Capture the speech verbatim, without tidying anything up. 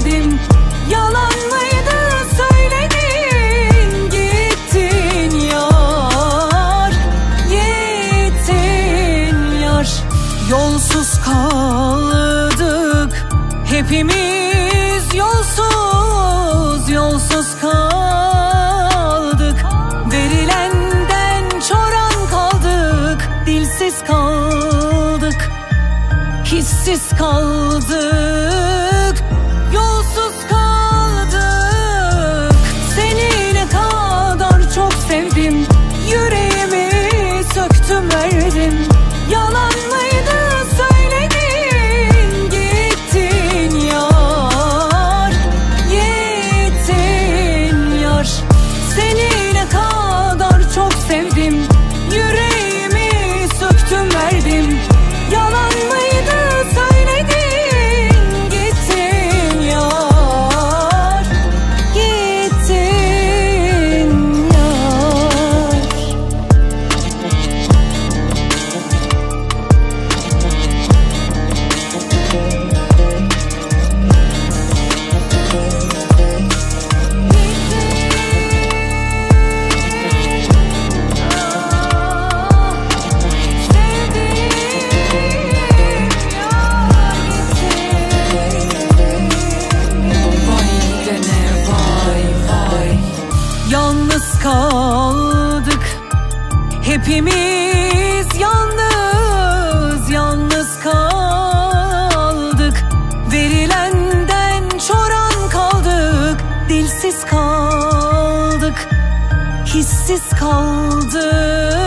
verdim. Yalan mıydı söyledin, gittin yar, gittin yar. Yolsuz kaldık hepimiz, yolsuz yolsuz kaldık. Verilenden çoran kaldık, dilsiz kaldık, hissiz kaldık, yolsuz kaldık. Seni ne kadar çok sevdim, yüreğimi söktüm verdim. Yalan mıydı söyledin, gittin yar, gittin yar. Seni ne kadar çok sevdim, yüreğimi söktüm verdim. Yalan mıydı söyledin, gittin yar, gittin yar. Yalnız kaldık hepimiz, yalnız yalnız kaldık. Verilenden çoran kaldık, dilsiz kaldık, hissiz kaldık.